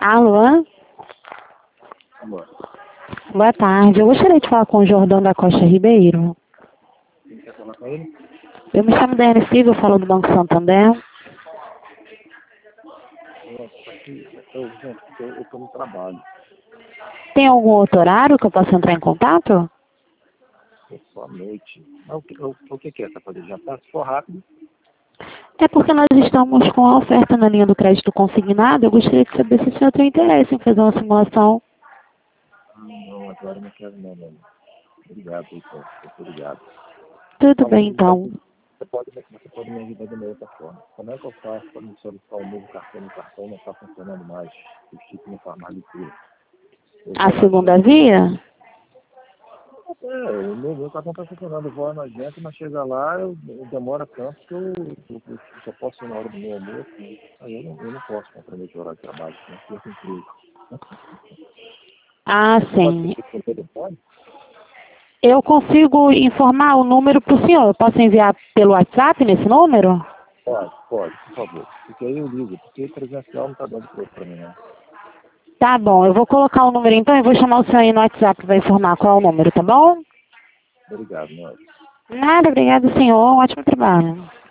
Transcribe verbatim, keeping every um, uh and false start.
Alô? Amor, Boa tarde. Eu gostaria de falar com o Jordão da Costa Ribeiro. quem quer falar com ele? Eu me chamo Daiane Silva, eu falo do Banco Santander. Eu, aqui, eu, gente, eu, eu tô no trabalho. Tem algum outro horário que eu possa entrar em contato? É só à noite. Mas o que, o, o que que é? Tá fazendo jantar? Se for rápido. É porque nós estamos com a oferta na linha do crédito consignado. Eu gostaria de saber se o senhor tem interesse em fazer uma simulação. Ah, não, agora eu não quero não, não. Obrigado, então. Muito obrigado. Tudo Mas você, bem, então. você, pode, você pode me ajudar de uma outra forma. Como é que eu faço para me solicitar o novo cartão? O cartão não está funcionando mais. O chip não faz mais leitura. Eu A vou na segunda agência. via? É, o meu, meu cartão está funcionando. Eu vou na agência, mas chega lá, eu, eu demora tanto que eu, eu, eu só posso ir na hora do meu almoço. Né? Aí eu não, eu não posso comprometer o horário de trabalho, senão eu fico emprego. Ah, Você pode sim. pedir por telefone? Eu consigo informar o número para o senhor. Eu posso enviar pelo WhatsApp nesse número? Pode, pode, por favor. Porque aí eu ligo, porque presencial não está dando para mim, não. Tá bom, eu vou colocar o número então e vou chamar o senhor aí no WhatsApp para informar qual é o número, tá bom? Obrigado, nós. Nada, obrigado, senhor. Um ótimo trabalho.